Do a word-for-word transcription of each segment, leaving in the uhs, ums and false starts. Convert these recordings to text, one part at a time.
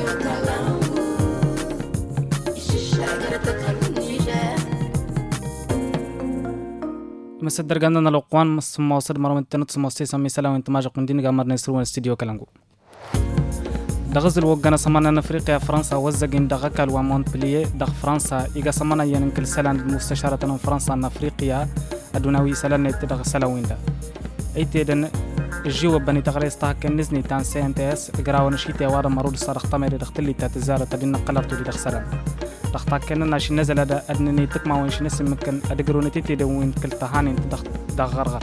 مصدر قاننا الأقوان مصمصر مرة من تنت مصيص سمي سلام انتماج قندين قامر نسرون الاستديو كلامو دغز الوجنا سمانا أفريقيا فرنسا وزقين دغكال ومونبلييه دغ فرنسا إيجا سمانا ينكل سلام المستشارة من فرنسا أن أفريقيا أدوناوي سلام يتدغ سلاوين دا أيتيدن الجو بني تغريس تاك نزني تان سي ان تي اس قراو نشيتي وارا مرود صارخ تمري دختلي تاتزاره تدين قلرتو دي دغ سلام دغتا كننا شي نزل هذا ادنني تكما وين شي نسم ممكن ادغرونتي تي دوين كلتهاني دغ دغرغر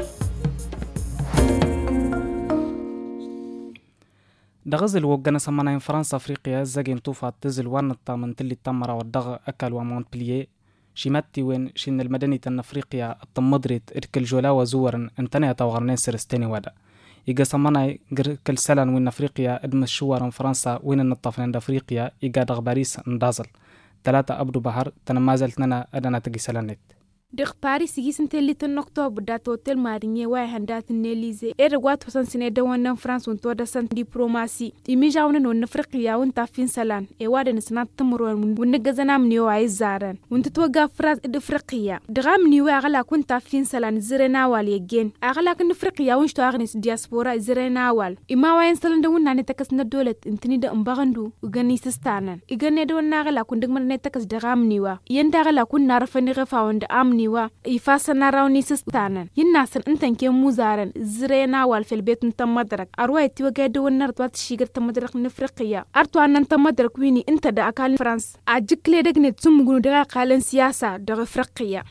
دغزل وجنا سمانا فرنسا افريقيا زاجين توفا تزل وان من تلي تمره ودغ اكل ومونبلييه شيماتي وين شين المدني تن افريقيا الطمدريت اركل جولا وزورن انتني توغرنين سرستيني ودا إيجا سمانا كل سلان وين أفريقيا أدم الشوار فرنسا وين النطفين أفريقيا إيجا دغ باريس ندازل ثلاثة أبدو بحر تنمازلت لنا أدنا تجي سلانت دغ باريس يجي اللي تنقطع بدات هوتيل مارينيه واي هندات النيليزي إيرغوات وسن سنة دوان فرنسا ونتودا سن دبلوماسي إيميجاون ون أفريقيا ونتافين سلان إيوادن سنات تمرون ونجزنا منيو عايز زارن ونتتوقع فرنسا أفريقيا دغام نيو أغلا كنت تافين سلان زرنا واليجين أغلا كن أفريقيا ونشتو أغنس دياسبورا زرنا وال إما وين سلان دون ناني تكس ندولة انتني دا أمبغندو وغني سستانن إغني دون ناغلا كن دغمر نتكس دغام نيوا يندغلا كن نعرفني غفاون دأمني wa ifasa na rauni sistanan yinna san intan ke muzaran zirena wal fil bet tamadrak arway ti waga da wannan twat shigar tamadrak nafriqiya arto anan tamadrak wini inta da akal france a jikle dagne tsumugunu da kalan siyasa da afriqiya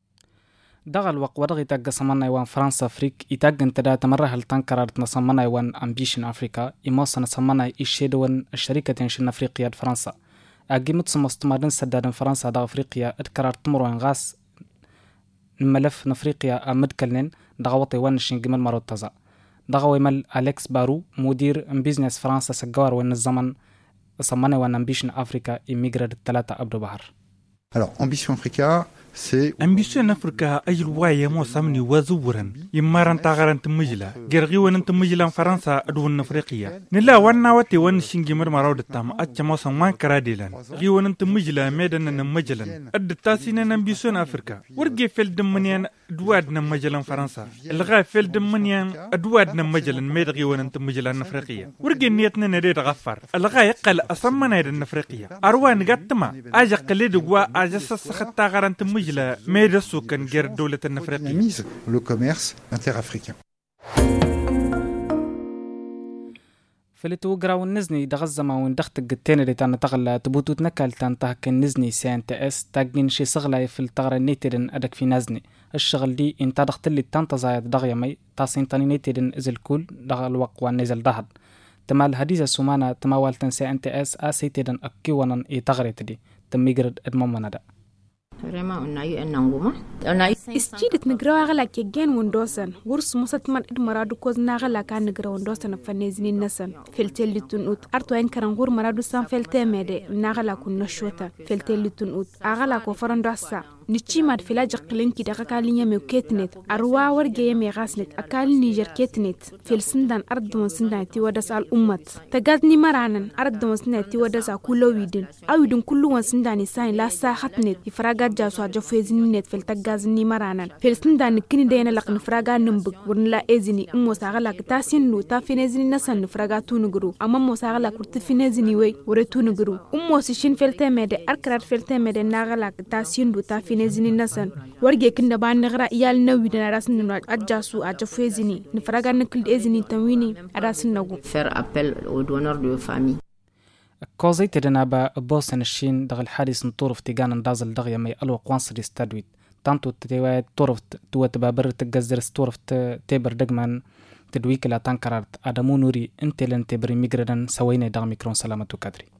دغل وق ودغ يتاق سمنا يوان فرنسا أفريق يتاق انتدا تمره هل تنكررت نسمنا يوان أمبيشن أفريقيا إماصا نسمنا إيشيدوان الشركة تنشن أفريقيا فرنسا أجيمت سمستمارن سدادن فرنسا دا أفريقيا اتكررت مروان غاس الملف نفريقيا أمدكلن دغوطي وانشين جمال مرود تزا دغوي مال أليكس بارو مدير بيزنس فرنسا سجوار وين الزمن صمنا وان أمبيشن أفريقيا إميجراد الثلاثة أبدو بحر. Alors Ambition Africa c'est Ambition Africa أي رواية مو سامني وزورن يمارن تغرن تمجلا جرغي ون تمجلا فرنسا أدون أفريقيا نلا وانا واتي وان شنجمر مرود التام أتجمع سمان كراديلان غي ون تمجلا ميدان نمجلا الدتاسين أمبيشن أفريقيا ورجي فيل دمنيان دواد نمجلا فرنسا الغا فيل دمنيان دواد نمجلا ميدغي ون تمجلا أفريقيا ورجي نيتنا نريد غفر الغا يقل أصمنا يدن أفريقيا أروان قتما أجا قليد وا أجا سخت تغرن تمجلا ميرسو كان غير دولة الأفريقية le commerce interafricain. فلتو جراو النزني دغزما وين دخت الجتين اللي تان تغلى تبوتو تنكال تان تهك النزني سان تي اس تاجين شي صغلة في التغرى نيترن أدك في نزني الشغل دي انت دخت اللي تان تزايد دغيا مي تاسين تاني نيترن إزل كل دغ الوق ونزل دهد تمال هديزة سومانا تماوال تن سان تي اس اسيترن أكيوانا اي تغري تدي تميجرد ادمومنا دا استجدت نقرأ على كجين وندوسن ورس مصت من إدمرادو كوز ناقلا كان نقرأ وندوسن فنزني النسن فلتلي تنوت أرتوين كرن غور مرادو سان فلتة مده ناقلا كون نشوتا فلتلي تنوت أغلا كوفرن راسا نتشي ماد فلاج قلنكي دقا كالينيا ميو كيتنت أروا ورقيا مي غاسنت أكال نيجر كيتنت فيل سندان أرد من سندان تيودس على الأمت تقادني مرانن أرد من سندان تيودس على كل ويدن أويدن كل وان سندان يساين لا ساحتنت يفراغات جاسو عجو فيزنينت فيل تقازني مرانن فيل سندان كني دينا لق نفراغا نمبك ورنلا إزني أمو ساغلا كتاسين لو تافينيزني نسان نفراغا تونغرو أما مو ساغلا كرتفينيزني وي ورتونغرو أمو سيشين فيل تيميدي أركرات فيل تيميدي ناغلا كتاسين لو تافين نزني نسن ورجع كنا بان نغرا يال نوي دنا راسن نو اجاسو اجفيزني نفراغا نكل ازني تمويني راسن نغو فير ابل او دونور دو فامي كوزي تدنا با بوسن الشين دغ الحادث نطرف تيغان دازل دغيا مي الو قوانصري ستادويت تانتو تيوا طرف تو تبابر تجزر ستورف تبر دغمان تدويك لا تنكرت ادمو نوري انت لن تبري ميغردن سوينا دغ ميكرون سلامتو كادري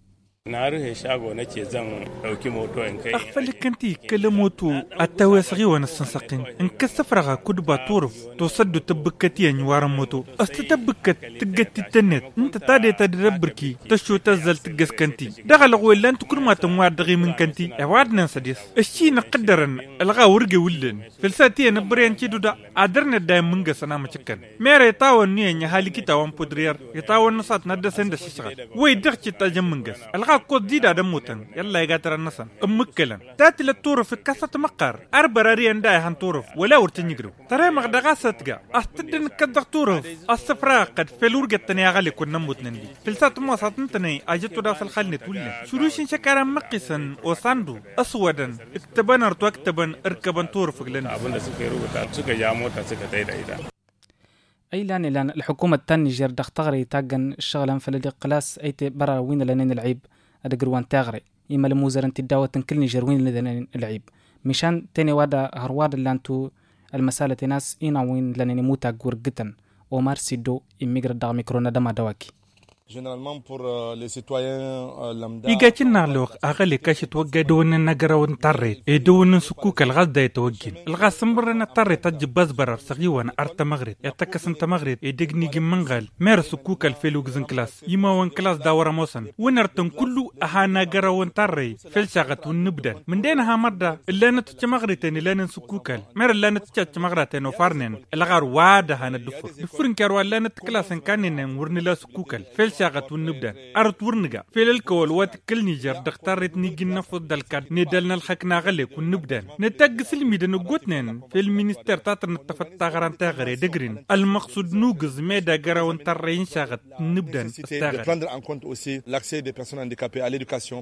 نعرف شاغو نتي زن دوكي موتو انكاي أخفلك أنتي كلموتو التواسغي ونسنسقين إنك السفرغة كدبا تورف تصد تبكتي نوار موتو أستتبكت تجتي التنت أنت تادي تدربركي تشو تزل تجس كنتي دغل غويل أنت كل ما تموار دغي من كنتي أوعدنا سديس الشي نقدرن الغا ورقي ولن فلساتي نبريان كيدو دا عدرنا دايم منغس أنا مشكن مير يتاون نيه نهالي كي تاون بودرير يتاون نصات ندسن دسشغل ويدغتي تاجم منغس الغا كود ديدا دموتن يلا يقاتر النصن أمكلن تاتي للطورف كاسة مقر أربراري أنداي هان طورف ولا ورتن يقرو ترى مغدغاسة تقع أستدن كدغ طورف السفراء قد فلورجة تنيا غالي كنا موتنن لي فلسات موسط نتني أجتو دا في الخلنة تولي شروشين شكارا مقيسن وصاندو أسودا اكتبان ارتو اكتبان اركبان طورف قلن أبونا سكيرو بتاع سكا ياموتا سكا تايدا إيدا أي لان لان الحكومة التانيجر دختغري تاقن الشغلان فلدي قلاس أيتي برا وين لانين العيب أدقروان تاغري إما لموزرن تداوة كل نيجر وين لانين العيب مشان تاني وادا هرواد اللانتو المسالة ناس إنا وين لانين موتا قور قتن ومار سيدو إميقر داغ ميكرونا دما دواكي Généralement pour euh, les citoyens euh, lambda. يجاتنا لوق أغلى كاش توجه دون النجرة ونطري دون سكوك الغاز يتوجه الغاز سمبرنا طري تجيب بزبرة سغيوان أرت مغرب يتكس أنت مغرب يدقني جمنغال مير سكوك الفيلوجزن كلاس يما وان كلاس داورة موسن ونرتن كله أها نجرة ونطري فلشغت ونبدأ من دينها مرة إلا نتج مغرتين إلا نسكوكال مير إلا نتج مغرتين وفارنين الغار وادها ندفر دفرن كارو إلا نتكلاس كانين ورنلا سكوكال شاغت ونبدا ارت ورنغا في الكول وات كل نيجر دختارت نيجي نفض الكاد ندلنا الحكنا غلك ونبدا نتاق سلمي دن غوتنن في المينستير تاتر نتفتى غران تاغري دغرين المقصود نوغز ميدا غراون ترين شاغت نبدا de prendre en compte aussi l'accès des personnes handicapées à l'éducation.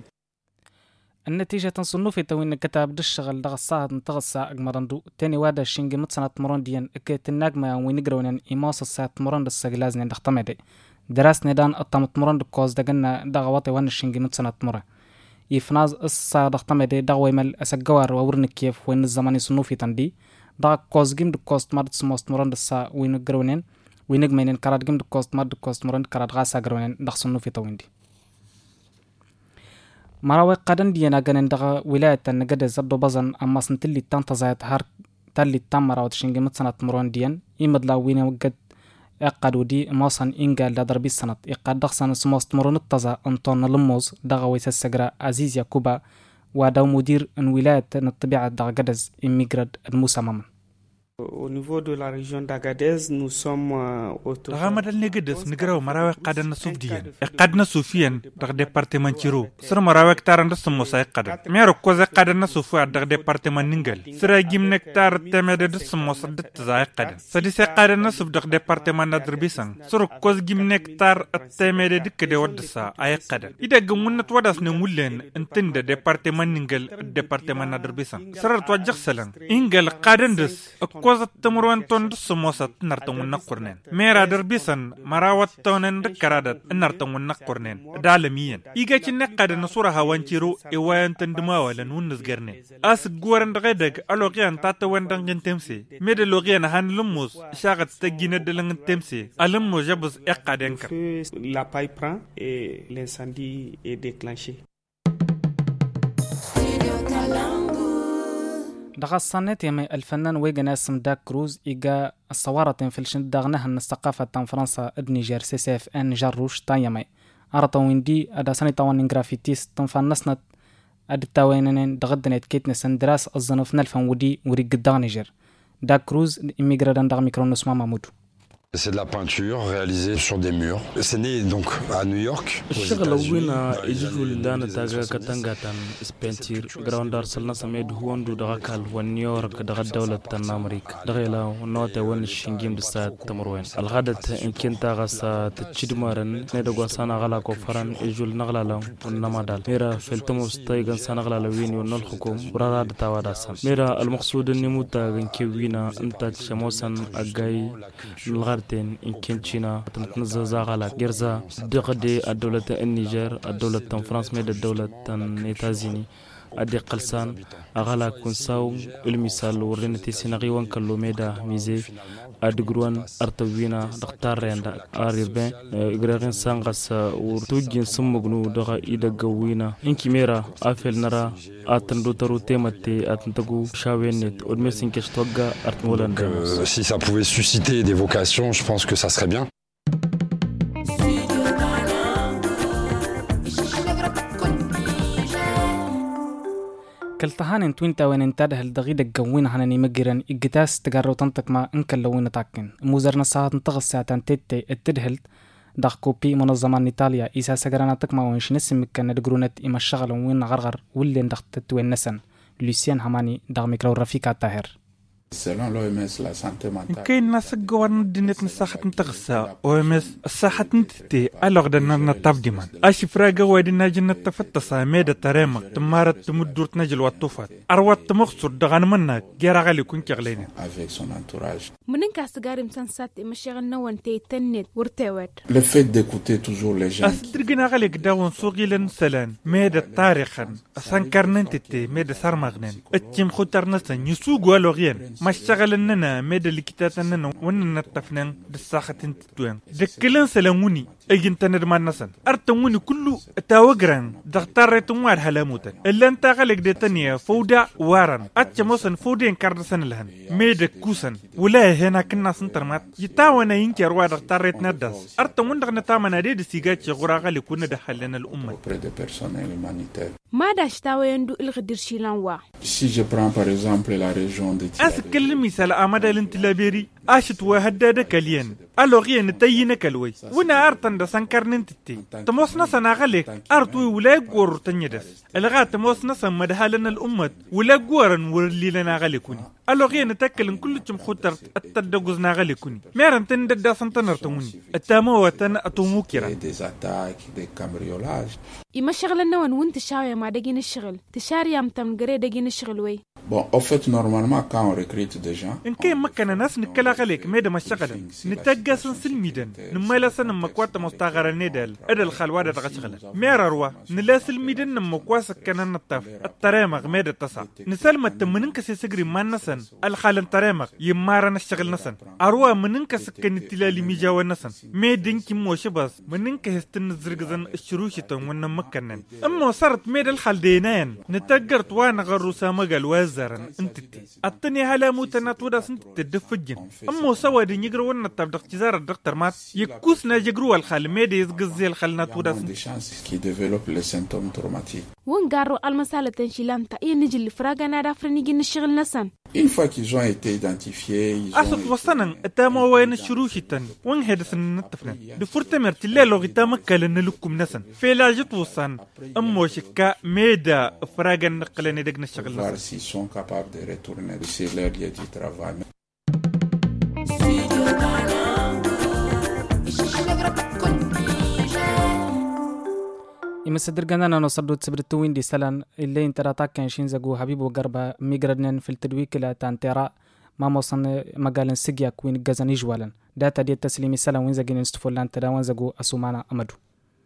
النتيجة تنصنو في توين كتاب دشغل دغ الصاد نتغسى أجمرندو تاني وادا الشنج متسنة مرنديان اكيت الناجمة وينقرون إماس السات مرند السجلازن دختمدي دراسنا دان الطمت مرند كوز دجنا دغواتي وان الشنج متسنة مرة يفناز الصاد دختمدي دغوي مل أسجوار وورن كيف وين الزمان يصنو في تندي دغ كوز جيم دكوست مرد سموست مرند السا وينقرونين وينجمين كراد جيم دكوست مرد كوست مرند كراد غاسا جرونين دغ صنو في توين دي مراوي قدن دينا جنن دغا ولاية النجدة زبدو بزن أما سنتلي تنتظايت هار تلي تمر أو تشينج متسنة مرون ديان إمد لا وين وجد أقدو دي ماصن إنجال لدربي السنة إقاد دخسن سموست مرون التزا أنطون لموز دغا ويس السجرة عزيز يعقوبا وداو مدير ان ولاية الطبيعة دغا جدز إميجراد المسمم. Au niveau de la région d'Agadez, nous sommes autour. رغم النجدس نجرو مراوي قادنا سوفديان قادنا سوفيان دغ ديبارتمان تشيرو سر مراوي كتار ندس موسى قاد ميرو كوز قادنا سوفوا دغ ديبارتمان نينجل سر جيم نكتار تمد دس موسى دت زاي قاد سديس قادنا سوف دغ ديبارتمان ندربيسان سر كوز جيم نكتار تمد دك دي ودسا اي قاد اذا جمنت وداس نمولن انتند ديبارتمان نينجل ديبارتمان ندربيسان سر توجه سلان انجل قادندس كوزت تمرون تندس موسى نرتون نقرنين ميرا دربيسن مراوت تونن دكرادت نرتون نقرنين دالميين يجاك نقاد نصورة هوانشيرو إيوان تندماولا ونزجرني أس جورن دغدق ألوغيان تاتوان دنجن تمسي ميد لوغيان هان لموس شاغت تجين دلنجن تمسي ألمو جبز إقادنكر La paille prend et l'incendie est déclenché. دغا الصنات يمي الفنان ويغن اسم داك كروز إيجا الصوارة تنفلشن داغنها من الثقافة تن فرنسا ادنيجر سي سي اف ان جروش تايمي أرطا ويندي أدا ساني تاوان جرافيتيس تنفان نسنت أدي تاوينين دغدنيت كيتنسن دراس الزنف نلفن ودي وريق داغنيجر داك كروز إميجرادان داغ ميكرونوس ماما مودو. C'est de la peinture réalisée sur des murs. C'est né donc à New York. الشغل وينا يجوا لنا تاجا كتنغاتان اسبنتير غراوندار سلنا سميد هوندو دغاكال ونيويورك دغ الدولة الأمريكا دغيلا ونوتا ون الشنجيم دسات تمروين الغادت إن كنت غاسا تشدمارن ندغوا سانا غلا كفران يجوا نغلالا ونمادال ميرا فلتموس تايغن سانا غلالا وين ونول حكوم براراد تاواداسان ميرا المقصود النموتا غنكي وينا انت شموسن اغاي الغاد إن كنتشينا تمتنزز على جرزا دقدي الدولة النيجر الدولة فرنسا ميد الدولة الإيتازيني ادي قلسان اغلا كونساو المثال ورنتي سيناري وان كلوميدا ميزي ادغروان ارتوينا دكتور رندا اريبن غرغن سانغاس ورتوجين سمغنو دغا ايدا غوينا انكيميرا افل نرا اتندو ترو تيمتي اتنتغو شاوينت اودمسين كشتوغا ارتمولان si ça pouvait susciter des vocations, je pense que ça serait bien. كلتهان انتوينتا وين انتاده الدغيدة قوين هناني مجرن إجتاس تجرو تنطق ما انك اللوين تاكن موزرنا ساعات انتغس ساعتان تيتي التدهلت داخ كوبي منظمة إيطاليا إيسا سجرانا تكما وينش نسم مكان دقرونت إما الشغل وين غرغر واللي ندخت توين نسن لوسيان هماني داغ ميكرو رفيقة طاهر كاين ناس قوان دينت نساحت نتغسا او ام اس الساحت نتتي الوغ دنا نطاب ديمان اش فراغا وادنا جنة تفتسا ميدا تريما تمارت تمدور تنجل واتوفات اروات تمخصر دغان منا غير غالي كون كغلين منين كاسغار مسنسات مشيغن نوان تي تنت ورتوات le fait d'écouter toujours les gens استرغنا غالي داون سوغيلن سلان ميدا تاريخن سانكارننتي ميدا سارماغنن اتيم خوترنسا نيسوغو لوغين ما اشتغلنا ميدا لكتاتنا وننا التفنان دساختين تتوين دكلن سلاموني اجن تندمان نسن ارتموني كله تاوغران دختار تموار هلاموتا الا انت غالك ديتانيا فودا وارن اتشموسن فودين كاردسن لهن ميدا كوسن ولا هنا كنا سنترمات يتاوانا ينكر وا دختار تندس ارتمون دغنا تامنا دي سيغات غورا غالي كنا دحلنا الامه ما داشتاوي يندو الغدير شيلان وا si je prends par exemple la région de أسكل مثال أمدا الانتلابيري أشت وهدادة كليان ألوغيان تيينا كلوي ونا أرطن دا سنكرنين تتي تموسنا سناغاليك أرطوي ولا قور تنيدس الغا تموسنا سمدهالنا الأمت ولا قورن ورلي لنا غاليكوني ألوغيان تاكلن كل تمخوتر التدقوزنا غاليكوني ميران تندد سنتنر تموني التاموة أتوموكيرا إما شغلنا ونون تشاوي ما دقين الشغل تشاري أم تمغري دقين الشغل وي bon en fait normalement quand on recrute des gens إن كان مكان ناس نكلا غاليك ميدا ما شغلا نتاقا سنسل ميدان نمالا سن مكوات مستغر ندال أدل خالوادة غشغلا ميرا روا نلاسل ميدان نمكواس كان نطاف الترامغ ميدا تسع نسال تمننك سيسجري ما نسن الخالن ترامغ يمارا نشغل نسن أروا مننك سكن تلالي ميجاوا نسن ميدين كيموش بس مننك هستن زرقزن الشروشة ون مكانن أما صارت ميدا الخال دينان نتاقرت وانا غروسا مقال وازرن انتتي التني هلا موتنا تودا سنت تدفجن أما سوا دي نيجرو ون التبدق جزار الدكتور مات يكوسنا جغرو الخال ميدا يزقزي الخالنا تودا سنت وان قارو المسالة تنشيلان تا إيه نجي اللي فراغانا دافرني جي نشغل نسان une fois qu'ils ont été identifiés ils ont أصل وصلنا التامو وين الشروشتن وان هدسن نتفنا دفرتمر تلا لو غتام كلن لكم نسن في لاجت وصن أمو شكا ميدا فراغان نقلني دق نشغل نسن s'ils sont capables de retourner sur leur lieu de travail. يمسدر جنانا نصدر تسبرتو وين دي سلان اللي انت راتاك كان شين زقو حبيب وقربا ميجردنن في التدويك لا تانتيرا ما موصن مقالن سجياك وين جزن يجوالا داتا دي التسليمي سلان وين زقين استفولان تدا وين زقو أسومانا أمدو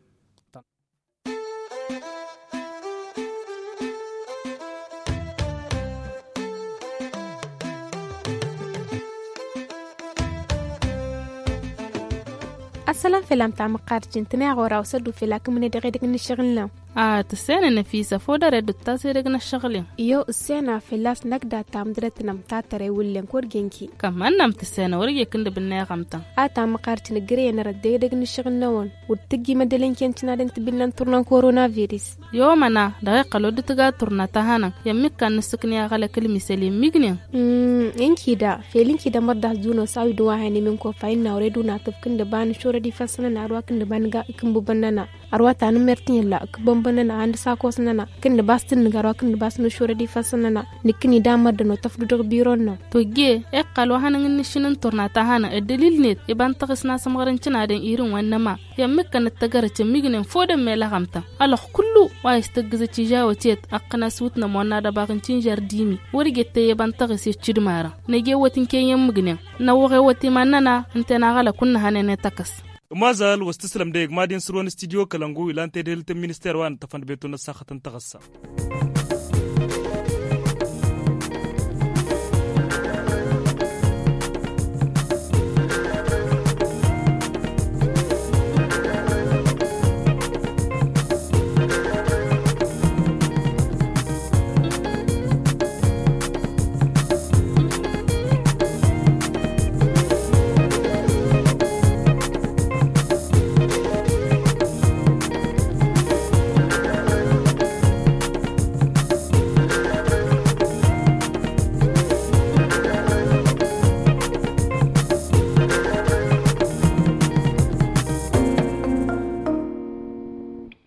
السلام فيلم تاع مقارجين تناغ ورا وسدو في لكم من دغيدك نشغلنا اه تسينا نفيسة فودا ردو تاسيرك نشغلين يو السينا في لاس نقدا تام درتنا متاتري ولين كورجينكي كمان نم تسينا ورقي كند بالناغمتا اه تام مقارجين قريه نرديدك نشغلنا ون وتجي مدلين كنتنا دنت بلان تورنا كورونا فيروس يومنا دقيقة لو دتغا تورنا تهانا يمك كان نسكني على كلمة سليم ميغنين امم انكي دا فيلينكي دا مرده زونو ساوي دواهاني منكو فاينا وريدو ناتف كند بان شورا دي فاسنا أروى كند بانغا كمبو بنانا أروى تانو مرتين لا كبم بنانا عند ساكوس نانا كند باستن نغاروا كند باستن شورا دي فاسنا نكني دامر دنو تفدو دغ بيرونا توجي اقال وهانا نشنن تورنا تهانا الدليل نيت يبان تغسنا سمغرنچنا دين ايرون وانما يمك كان تغرچ ميغنين فودم ميلا خمتا الله كله وايستغز تيجاو تيت اقنا سوتنا مونا دباغنچين جارديمي وريغت يبان تغسي تشدمارا نجي وتين كيم مغنين نوغي وتي مننا انتنا غلا كنا هنن تكس مازال واستسلم ديك مادين سرون استديو كلانغو الان تدلت المينستير وان تفند بيتو نساخه تغسى